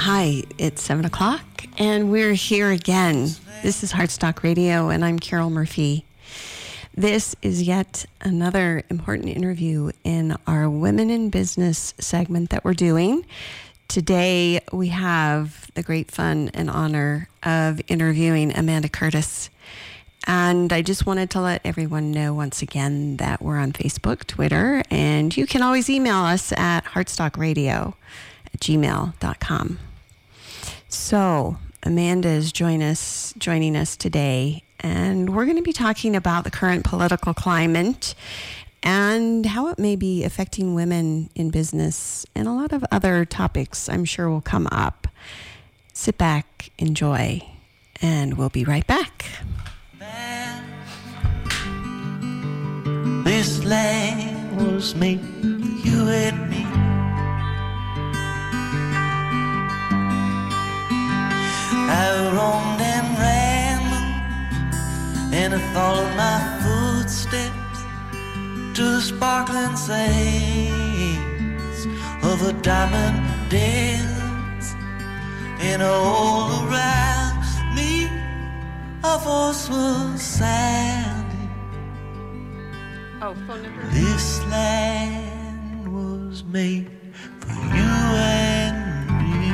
Hi, it's 7 o'clock, and we're here again. This is Heartstock Radio, and I'm Carol Murphy. This is yet another important interview in our Women in Business segment that we're doing. Today, we have the great fun and honor of interviewing Amanda Curtis. And I just wanted to let everyone know once again that we're on Facebook, Twitter, and you can always email us at heartstockradio@gmail.com. So Amanda is joining us today, and we're going to be talking about the current political climate and how it may be affecting women in business, and a lot of other topics I'm sure will come up. Sit back, enjoy, and we'll be right back. This land was made for you and me. I roamed and rambled, and I followed my footsteps to the sparkling sands of a diamond dance. And all around me a voice was sounding. Oh, phone number. This land was made for you and me.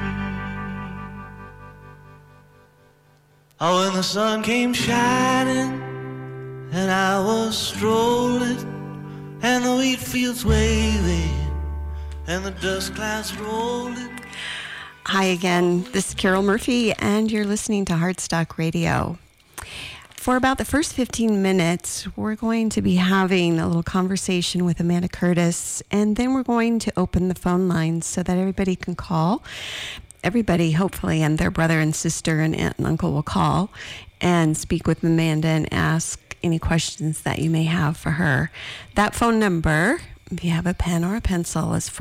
Oh, when the sun came shining and I was strolling, and the wheat fields waving and the dust clouds rolling. Hi again, this is Carol Murphy, and you're listening to Heartstock Radio. For about the first 15 minutes, we're going to be having a little conversation with Amanda Curtis, and then we're going to open the phone lines so that everybody can call. Everybody, hopefully, and their brother and sister and aunt and uncle will call and speak with Amanda and ask any questions that you may have for her. That phone number, if you have a pen or a pencil, is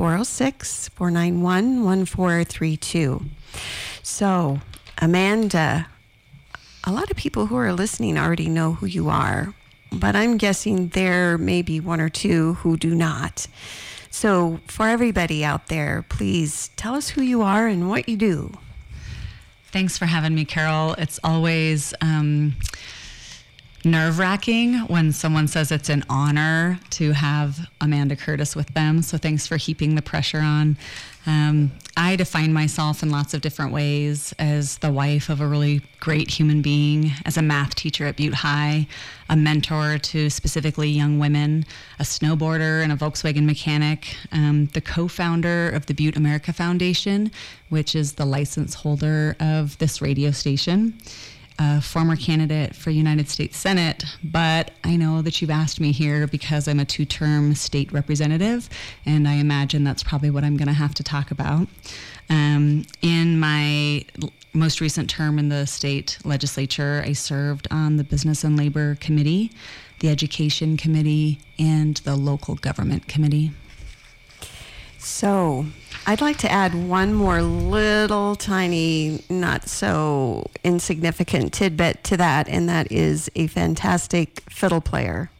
406-491-1432. So, Amanda, a lot of people who are listening already know who you are, but I'm guessing there may be one or two who do not. So for everybody out there, please tell us who you are and what you do. Thanks for having me, Carol. It's always nerve-wracking when someone says it's an honor to have Amanda Curtis with them. So thanks for heaping the pressure on. I define myself in lots of different ways: as the wife of a really great human being, as a math teacher at Butte High, a mentor to specifically young women, a snowboarder and a Volkswagen mechanic, the co-founder of the Butte America Foundation, which is the license holder of this radio station, a former candidate for United States Senate, but I know that you've asked me here because I'm a two-term state representative, and I imagine that's probably what I'm going to have to talk about. In my most recent term in the state legislature, I served on the Business and Labor Committee, the Education Committee, and the Local Government Committee. So I'd like to add one more little tiny, not so insignificant tidbit to that, and that is a fantastic fiddle player.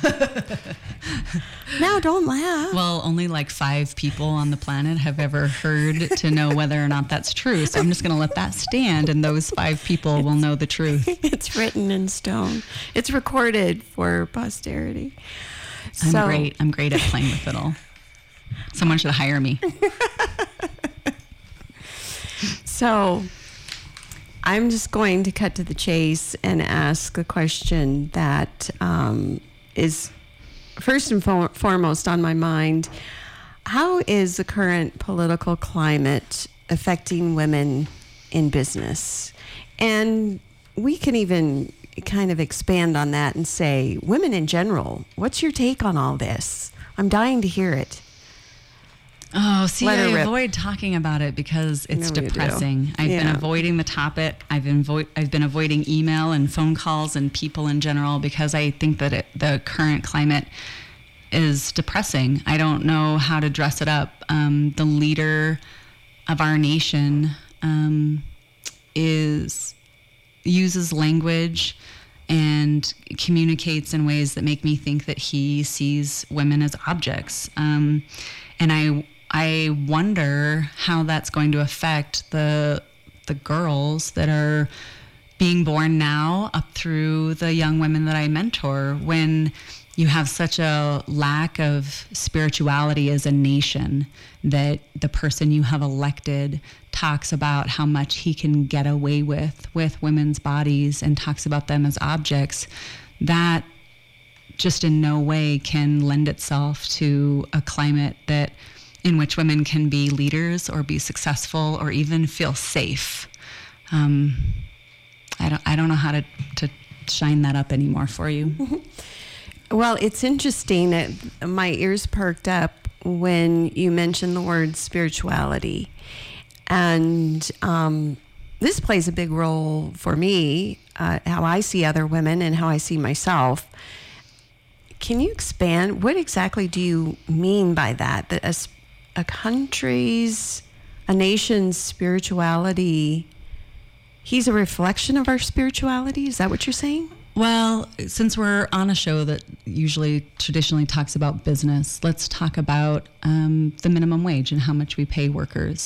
Now, don't laugh. Well, only like 5 people on the planet have ever heard to know whether or not that's true. So I'm just going to let that stand, and those 5 people will know the truth. It's written in stone. It's recorded for posterity. I'm great at playing the fiddle. Someone should hire me. So I'm just going to cut to the chase and ask a question that is first and foremost on my mind. How is the current political climate affecting women in business? And we can even kind of expand on that and say, women in general, what's your take on all this? I'm dying to hear it. Oh, see, I avoid talking about it because it's depressing. I've been avoiding the topic. I've been avoiding email and phone calls and people in general because I think that the current climate is depressing. I don't know how to dress it up. The leader of our nation uses language and communicates in ways that make me think that he sees women as objects. And I wonder how that's going to affect the girls that are being born now up through the young women that I mentor, when you have such a lack of spirituality as a nation, that the person you have elected talks about how much he can get away with women's bodies and talks about them as objects. That just in no way can lend itself to a climate that in which women can be leaders or be successful or even feel safe. I don't know how to shine that up anymore for you. Well, it's interesting that my ears perked up when you mentioned the word spirituality. And this plays a big role for me, how I see other women and how I see myself. Can you expand? What exactly do you mean by that? That a nation's spirituality, he's a reflection of our spirituality? Is that what you're saying? Well, since we're on a show that usually traditionally talks about business, let's talk about the minimum wage and how much we pay workers.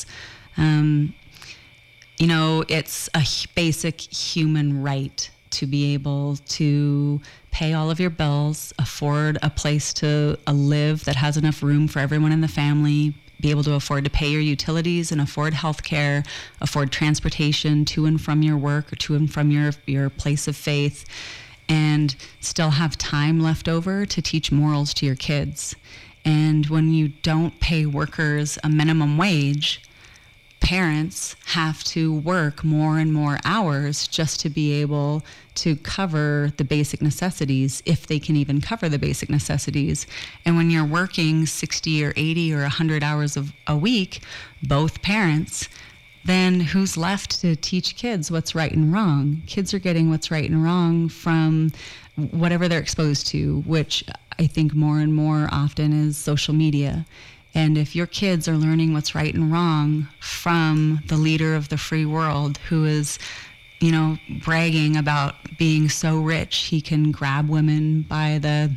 It's a basic human right to be able to pay all of your bills, afford a place to live that has enough room for everyone in the family, be able to afford to pay your utilities and afford health care, afford transportation to and from your work or to and from your place of faith, and still have time left over to teach morals to your kids. And when you don't pay workers a minimum wage, parents have to work more and more hours just to be able to cover the basic necessities, if they can even cover the basic necessities. And when you're working 60 or 80 or 100 hours a week, both parents, then who's left to teach kids what's right and wrong? Kids are getting what's right and wrong from whatever they're exposed to, which I think more and more often is social media. And if your kids are learning what's right and wrong from the leader of the free world, who is, bragging about being so rich he can grab women by the,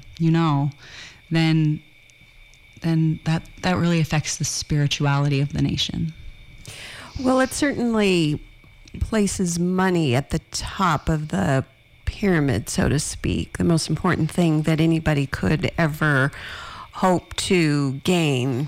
then that really affects the spirituality of the nation. Well, it certainly places money at the top of the pyramid, so to speak. The most important thing that anybody could ever hope to gain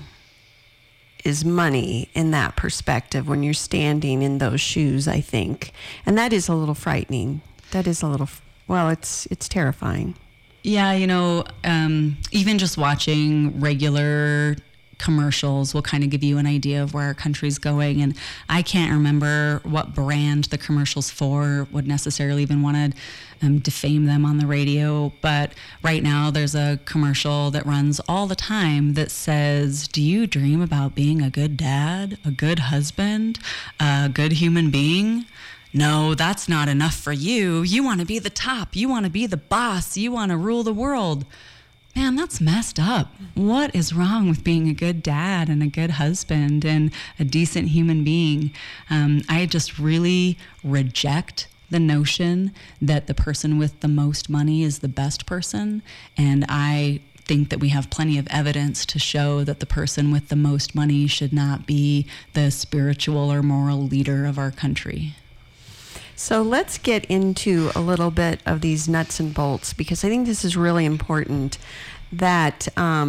is money in that perspective when you're standing in those shoes, I think. And that is a little frightening. That is it's terrifying. Yeah, even just watching regular commercials will kind of give you an idea of where our country's going. And I can't remember what brand the commercial's for, would necessarily even want to defame them on the radio. But right now there's a commercial that runs all the time that says, do you dream about being a good dad, a good husband, a good human being? No, that's not enough for you. You want to be the top. You want to be the boss. You want to rule the world. Man, that's messed up. What is wrong with being a good dad and a good husband and a decent human being? I just really reject the notion that the person with the most money is the best person. And I think that we have plenty of evidence to show that the person with the most money should not be the spiritual or moral leader of our country. So let's get into a little bit of these nuts and bolts, because I think this is really important, that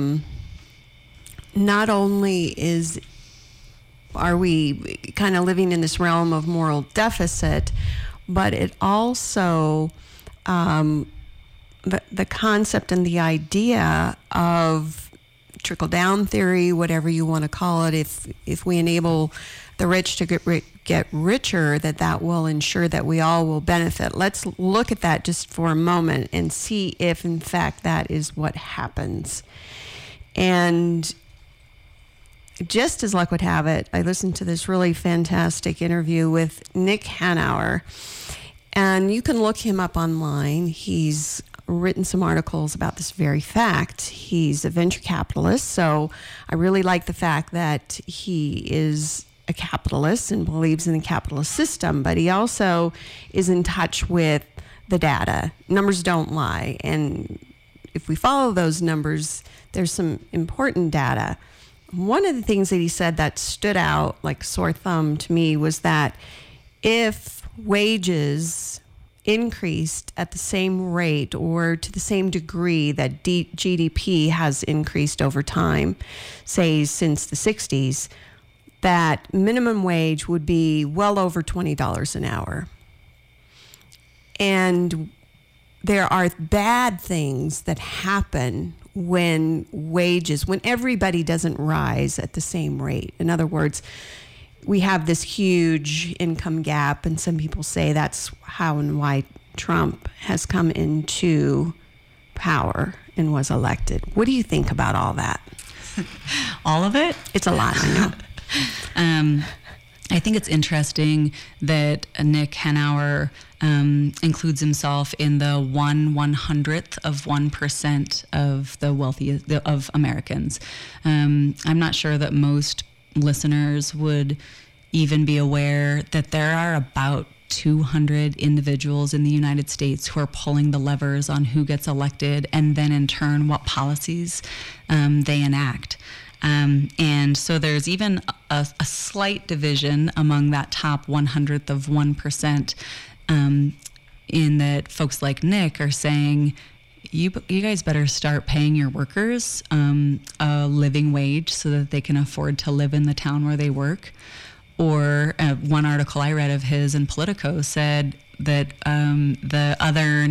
not only are we kind of living in this realm of moral deficit, but it also, the concept and the idea of trickle-down theory, whatever you want to call it, if we enable the rich to get richer, that will ensure that we all will benefit. Let's look at that just for a moment and see if, in fact, that is what happens. And just as luck would have it, I listened to this really fantastic interview with Nick Hanauer, and you can look him up online. He's written some articles about this very fact. He's a venture capitalist, so I really like the fact that he is a capitalist and believes in the capitalist system, but he also is in touch with the data. Numbers don't lie, and if we follow those numbers, there's some important data. one of the things that he said that stood out like sore thumb to me was that if wages increased at the same rate or to the same degree that GDP has increased over time, say since the 60s, that minimum wage would be well over $20 an hour. And there are bad things that happen when everybody doesn't rise at the same rate. In other words, we have this huge income gap, and some people say that's how and why Trump has come into power and was elected. What do you think about all that? All of it? It's a lot, I know. I think it's interesting that Nick Hanauer includes himself in the 1/100th of 1% of the wealthiest of Americans. I'm not sure that most listeners would even be aware that there are about 200 individuals in the United States who are pulling the levers on who gets elected and then in turn what policies they enact. And so there's even a slight division among that top 100th of 1%, in that folks like Nick are saying, you guys better start paying your workers a living wage so that they can afford to live in the town where they work. Or one article I read of his in Politico said that the other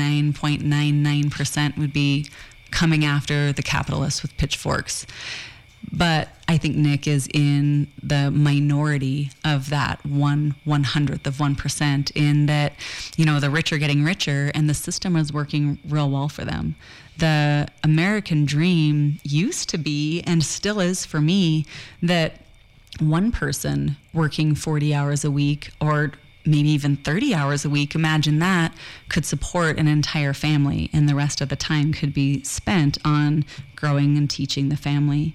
99.99% would be coming after the capitalists with pitchforks. But I think Nick is in the minority of that 1/100th of 1%, in that, the rich are getting richer and the system is working real well for them. The American dream used to be, and still is for me, that one person working 40 hours a week or maybe even 30 hours a week, imagine that, could support an entire family, and the rest of the time could be spent on growing and teaching the family.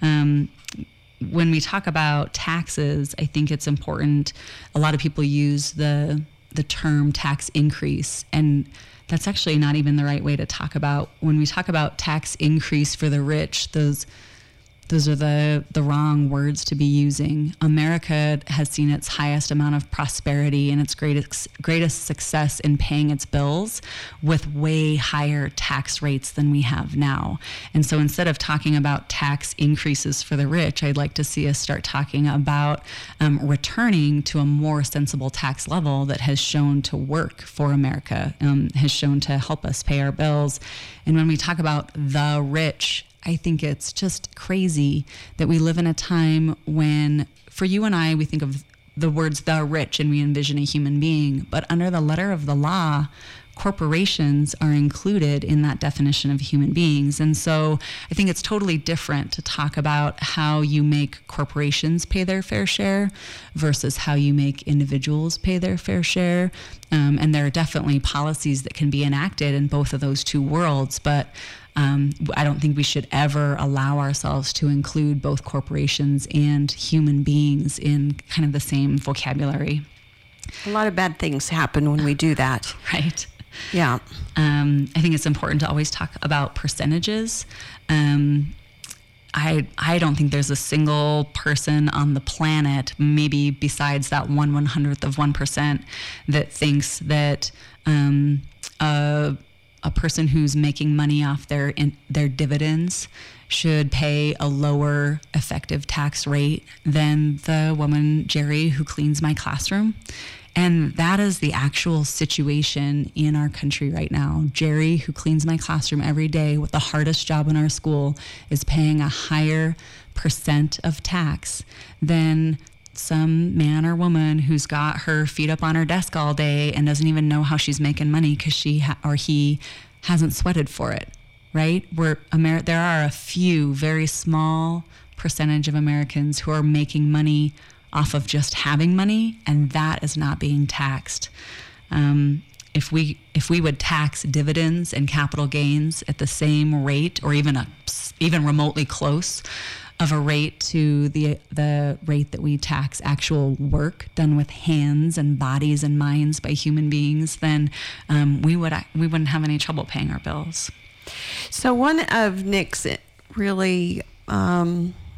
When we talk about taxes, I think it's important. A lot of people use the term tax increase, and that's actually not even the right way to talk about. When we talk about tax increase for the rich, those are the wrong words to be using. America has seen its highest amount of prosperity and its greatest success in paying its bills with way higher tax rates than we have now. And so instead of talking about tax increases for the rich, I'd like to see us start talking about returning to a more sensible tax level that has shown to work for America, has shown to help us pay our bills. And when we talk about the rich, I think it's just crazy that we live in a time when, for you and I, we think of the words the rich and we envision a human being, but under the letter of the law, corporations are included in that definition of human beings. And so I think it's totally different to talk about how you make corporations pay their fair share versus how you make individuals pay their fair share. And there are definitely policies that can be enacted in both of those two worlds, but I don't think we should ever allow ourselves to include both corporations and human beings in kind of the same vocabulary. A lot of bad things happen when we do that. Right. Yeah. I think it's important to always talk about percentages. I don't think there's a single person on the planet, maybe besides that 1/100th of 1%, that thinks that a person who's making money off their dividends should pay a lower effective tax rate than the woman, Jerry, who cleans my classroom. And that is the actual situation in our country right now. Jerry, who cleans my classroom every day with the hardest job in our school, is paying a higher percent of tax than some man or woman who's got her feet up on her desk all day and doesn't even know how she's making money because she or he hasn't sweated for it, right? There are a few, very small percentage of Americans who are making money off of just having money, and that is not being taxed. If we would tax dividends and capital gains at the same rate, or even remotely close of a rate to the rate that we tax actual work done with hands and bodies and minds by human beings, then we wouldn't have any trouble paying our bills. So one of Nick's really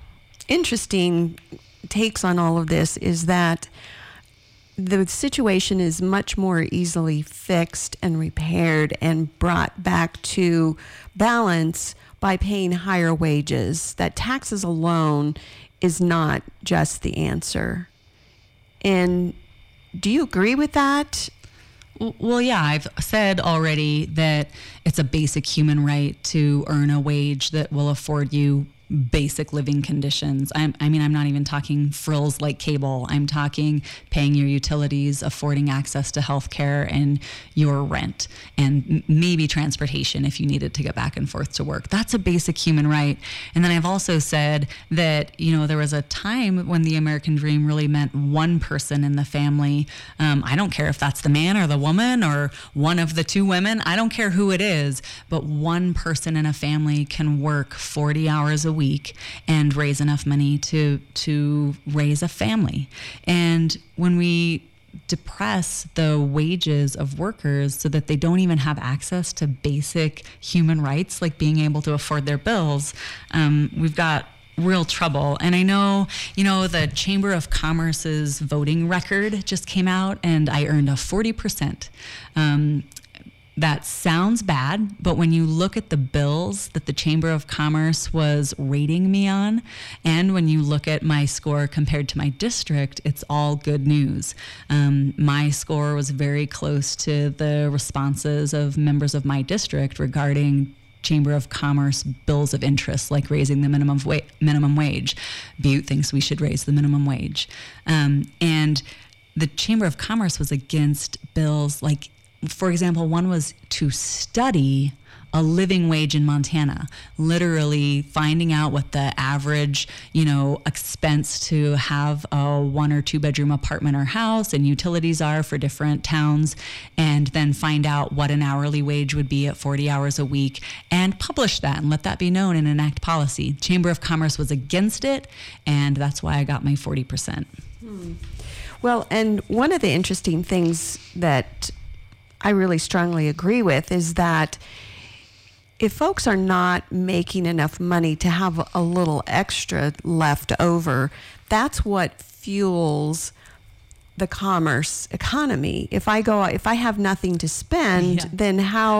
interesting takes on all of this is that the situation is much more easily fixed and repaired and brought back to balance by paying higher wages. That taxes alone is not just the answer. And do you agree with that? Well, yeah, I've said already that it's a basic human right to earn a wage that will afford you basic living conditions. I'm not even talking frills like cable. I'm talking paying your utilities, affording access to healthcare and your rent, and maybe transportation if you needed to get back and forth to work. That's a basic human right. And then I've also said that, there was a time when the American dream really meant one person in the family. I don't care if that's the man or the woman or one of the two women. I don't care who it is, but one person in a family can work 40 hours a week and raise enough money to raise a family. And when we depress the wages of workers so that they don't even have access to basic human rights like being able to afford their bills, we've got real trouble. And I know, the Chamber of Commerce's voting record just came out, and I earned a 40%. That sounds bad, but when you look at the bills that the Chamber of Commerce was rating me on, and when you look at my score compared to my district, it's all good news. My score was very close to the responses of members of my district regarding Chamber of Commerce bills of interest, like raising the minimum wage. Butte thinks we should raise the minimum wage. And the Chamber of Commerce was against bills like, for example, one was to study a living wage in Montana, literally finding out what the average, expense to have a 1 or 2 bedroom apartment or house and utilities are for different towns, and then find out what an hourly wage would be at 40 hours a week and publish that and let that be known and enact policy. Chamber of Commerce was against it, and that's why I got my 40%. Well, and one of the interesting things that I really strongly agree with is that if folks are not making enough money to have a little extra left over, that's what fuels the commerce economy. If I have nothing to spend, then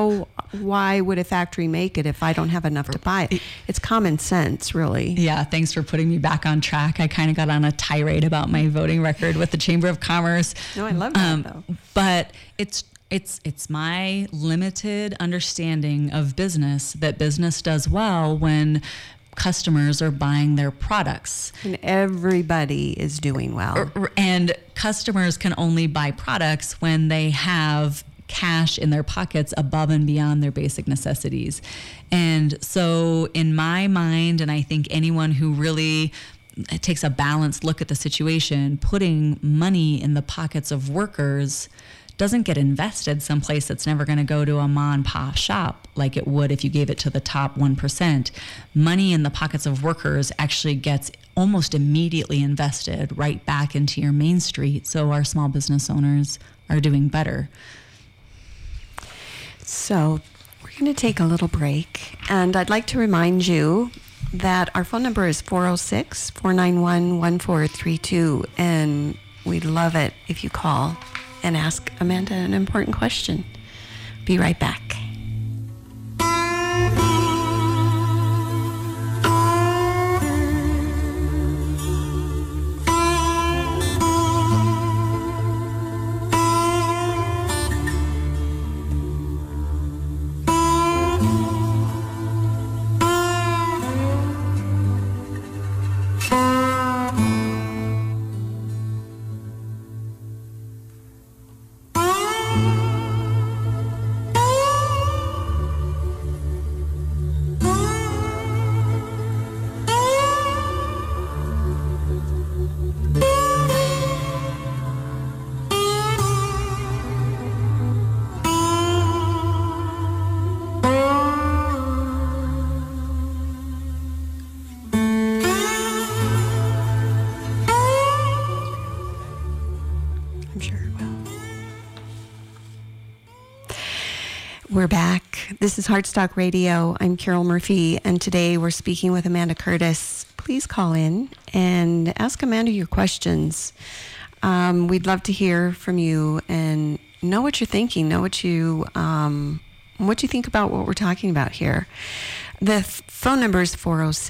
why would a factory make it if I don't have enough to buy it? It's common sense, really. Yeah, thanks for putting me back on track. I kind of got on a tirade about my voting record with the Chamber of Commerce. No, I love that, though. But it's my limited understanding of business that business does well when customers are buying their products. And everybody is doing well. And customers can only buy products when they have cash in their pockets above and beyond their basic necessities. And so in my mind, and I think anyone who really takes a balanced look at the situation, putting money in the pockets of workers doesn't get invested someplace that's never going to go to a mom and pop shop like it would if you gave it to the top 1%. Money in the pockets of workers actually gets almost immediately invested right back into your main street, so our small business owners are doing better. So we're going to take a little break, and I'd like to remind you that our phone number is 406-491-1432, and we'd love it if you call and ask Amanda an important question. Be right back. We're back. This is Heartstock Radio. I'm Carol Murphy, and today we're speaking with Amanda Curtis, please call in and ask Amanda your questions. We'd love to hear from you and know what you're thinking, know what you think about what we're talking about here. The phone number is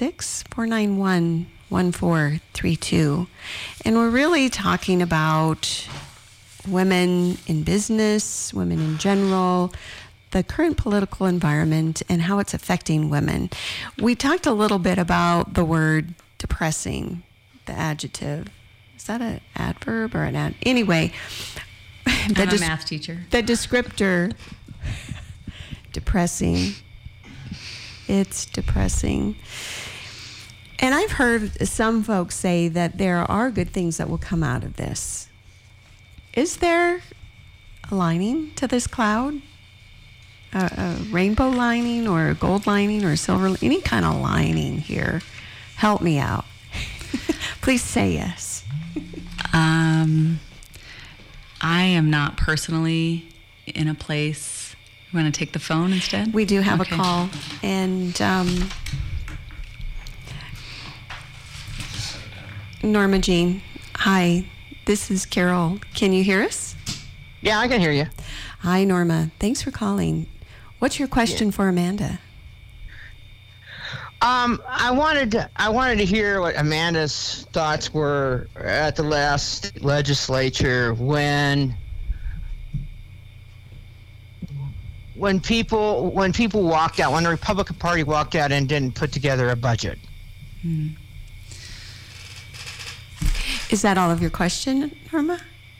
406-491-1432. And we're really talking about women in business, women in general, the current political environment, and how it's affecting women. We talked a little bit about the word depressing, the adjective. Is that an adverb or an ad? Anyway. I'm a math teacher. The descriptor, depressing. It's depressing. And I've heard some folks say that there are good things that will come out of this. Is there a lining to this cloud? A rainbow lining or a gold lining or a silver, any kind of lining here? Help me out. Please say yes. I am not personally in a place. You want to take the phone instead? We do have a call. And Norma Jean, hi. This is Carol. Can you hear us? Yeah, I can hear you. Hi, Norma. Thanks for calling. What's your question for Amanda? I wanted to hear what Amanda's thoughts were at the last legislature when people walked out, when the Republican Party walked out and didn't put together a budget. Is that all of your question, Norma?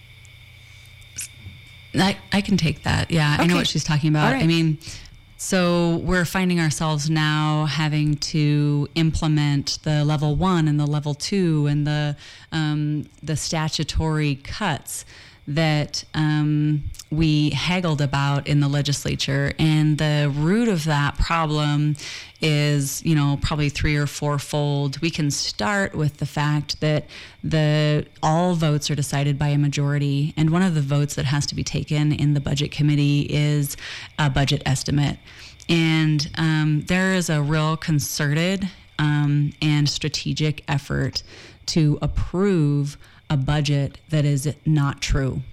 I can take that. Yeah, okay. I know what she's talking about. Right. I mean, so we're finding ourselves now having to implement the level 1 and the level 2 and the statutory cuts that we haggled about in the legislature. And the root of that problem is, probably 3 or 4-fold. We can start with the fact that all votes are decided by a majority. And one of the votes that has to be taken in the budget committee is a budget estimate. And there is a real concerted and strategic effort to approve a budget that is not true.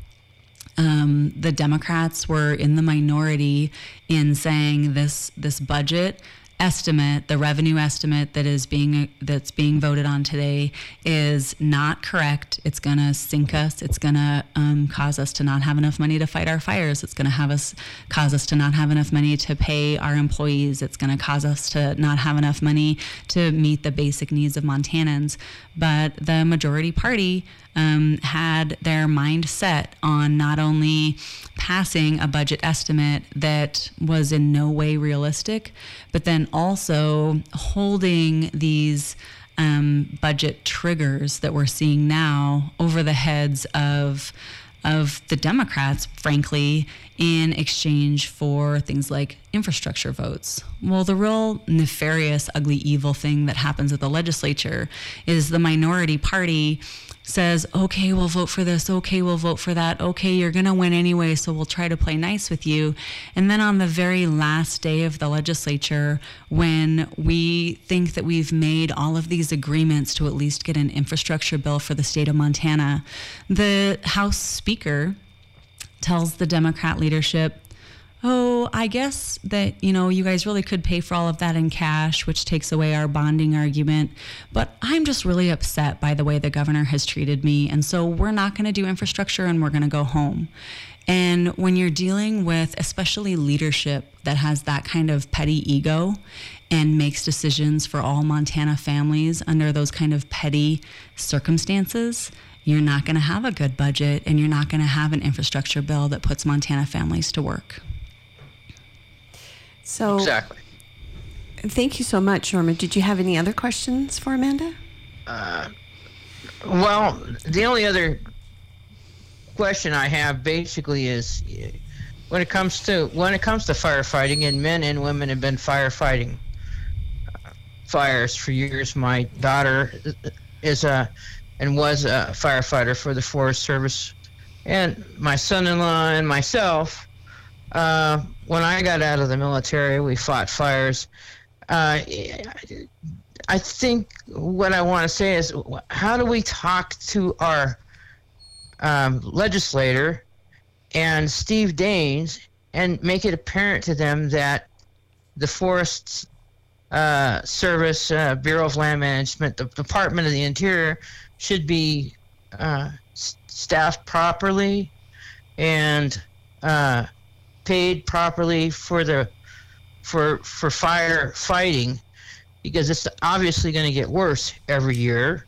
The Democrats were in the minority in saying this budget estimate, the revenue estimate that's being voted on today, is not correct. It's going to sink us. It's going to cause us to not have enough money to fight our fires. It's going to cause us to not have enough money to pay our employees. It's going to cause us to not have enough money to meet the basic needs of Montanans. But the majority party had their mind set on not only passing a budget estimate that was in no way realistic, but then also holding these budget triggers that we're seeing now over the heads of the Democrats, frankly, in exchange for things like infrastructure votes. Well, the real nefarious, ugly, evil thing that happens at the legislature is the minority party says, okay, we'll vote for this. Okay, we'll vote for that. Okay, you're going to win anyway, so we'll try to play nice with you. And then on the very last day of the legislature, when we think that we've made all of these agreements to at least get an infrastructure bill for the state of Montana, the House Speaker tells the Democrat leadership, oh, I guess that, you guys really could pay for all of that in cash, which takes away our bonding argument. But I'm just really upset by the way the governor has treated me. And so we're not going to do infrastructure and we're going to go home. And when you're dealing with especially leadership that has that kind of petty ego and makes decisions for all Montana families under those kind of petty circumstances, you're not going to have a good budget and you're not going to have an infrastructure bill that puts Montana families to work. So, exactly. Thank you so much, Norma. Did you have any other questions for Amanda? Well, the only other question I have basically is when it comes to firefighting, and men and women have been firefighting fires for years. My daughter was a firefighter for the Forest Service, and my son-in-law and myself. When I got out of the military, we fought fires. I think what I want to say is, how do we talk to our legislator and Steve Daines and make it apparent to them that the Forest Service, Bureau of Land Management, the Department of the Interior should be staffed properly and paid properly for fire fighting, because it's obviously going to get worse every year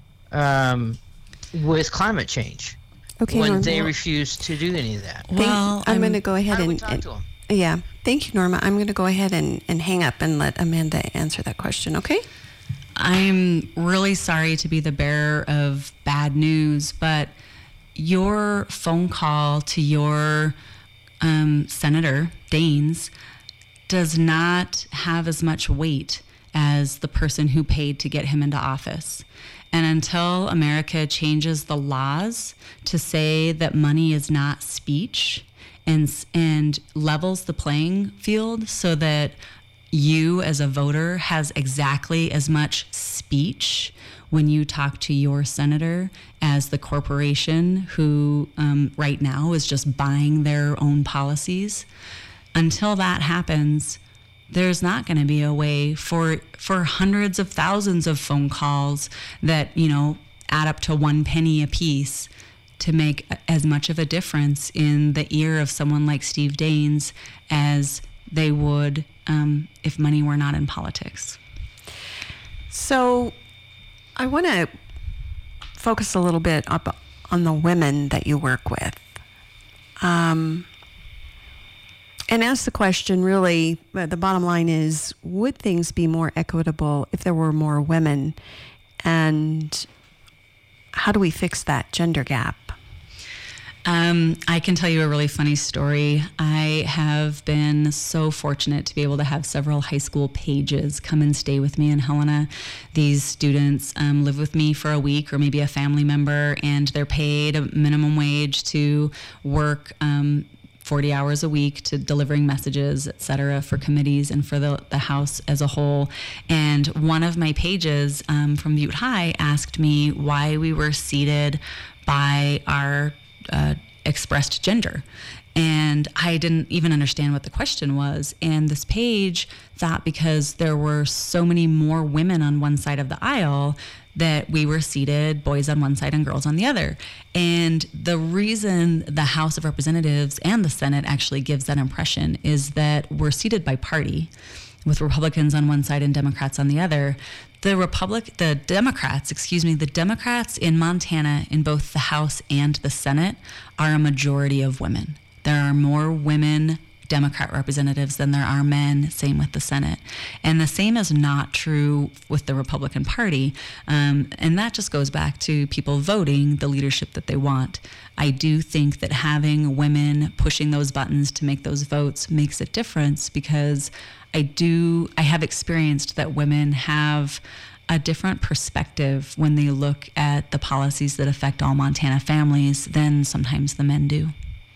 with climate change. Okay, when Norma. they refuse to do any of that. Well, I'm going to go ahead How do we and talk to them? yeah. Thank you, Norma. I'm going to go ahead and hang up and let Amanda answer that question. Okay. I'm really sorry to be the bearer of bad news, but your phone call to your Senator Daines does not have as much weight as the person who paid to get him into office. And until America changes the laws to say that money is not speech and levels the playing field so that you as a voter has exactly as much speech when you talk to your senator as the corporation who right now is just buying their own policies, until that happens, there's not going to be a way for hundreds of thousands of phone calls that, add up to 1 penny a piece to make as much of a difference in the ear of someone like Steve Daines as they would if money were not in politics. So I want to focus a little bit up on the women that you work with. And ask the question, really, the bottom line is, would things be more equitable if there were more women? And how do we fix that gender gap? I can tell you a really funny story. I have been so fortunate to be able to have several high school pages come and stay with me in Helena. These students live with me for a week, or maybe a family member, and they're paid a minimum wage to work 40 hours a week to delivering messages, et cetera, for committees and for the House as a whole. And one of my pages from Butte High asked me why we were seated by our expressed gender. And I didn't even understand what the question was. And this page thought because there were so many more women on one side of the aisle that we were seated, boys on one side and girls on the other. And the reason the House of Representatives and the Senate actually gives that impression is that we're seated by party, with Republicans on one side and Democrats on the other. The Democrats in Montana, in both the House and the Senate, are a majority of women. There are more women Democrat representatives than there are men, same with the Senate. And the same is not true with the Republican Party. And that just goes back to people voting the leadership that they want. I do think that having women pushing those buttons to make those votes makes a difference, because I have experienced that women have a different perspective when they look at the policies that affect all Montana families than sometimes the men do.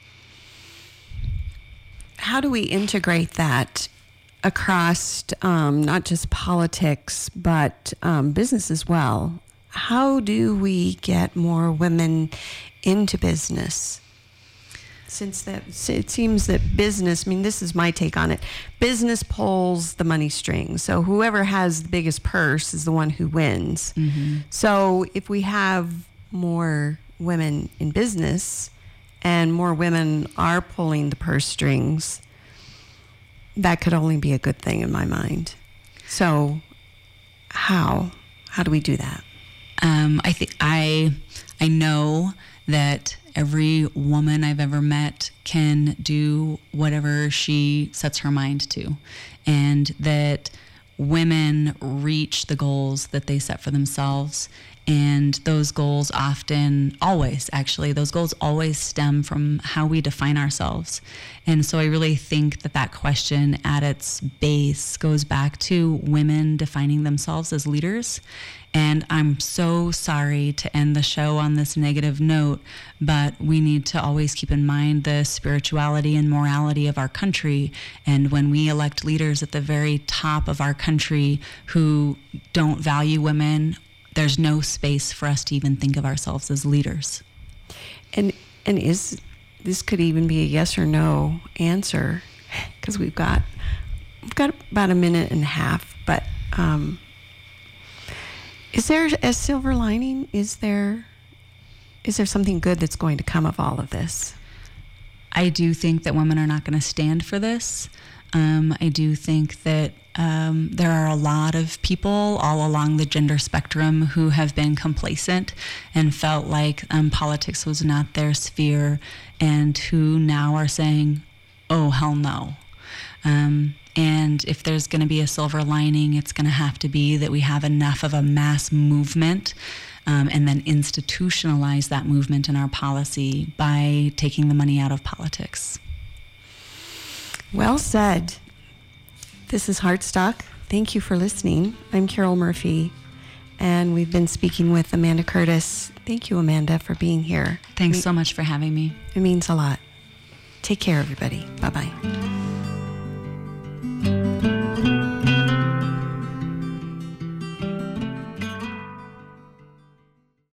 How do we integrate that across not just politics, but business as well? How do we get more women into business? Since it seems that business, this is my take on it, business pulls the money strings. So whoever has the biggest purse is the one who wins. Mm-hmm. So if we have more women in business and more women are pulling the purse strings, that could only be a good thing in my mind. So how do we do that? I think I know that every woman I've ever met can do whatever she sets her mind to, and that women reach the goals that they set for themselves And those goals those goals always stem from how we define ourselves. And so I really think that question at its base goes back to women defining themselves as leaders. And I'm so sorry to end the show on this negative note, but we need to always keep in mind the spirituality and morality of our country. And when we elect leaders at the very top of our country who don't value women, there's no space for us to even think of ourselves as leaders. And this could even be a yes or no answer, because we've got about a minute and a half. But is there a silver lining? Is there something good that's going to come of all of this? I do think that women are not going to stand for this. I do think that there are a lot of people all along the gender spectrum who have been complacent and felt like politics was not their sphere, and who now are saying, oh, hell no. And if there's going to be a silver lining, it's going to have to be that we have enough of a mass movement and then institutionalize that movement in our policy by taking the money out of politics. Well said. This is Heartstock. Thank you for listening. I'm Carol Murphy, and we've been speaking with Amanda Curtis. Thank you, Amanda, for being here. Thanks so much for having me. It means a lot. Take care, everybody. Bye-bye.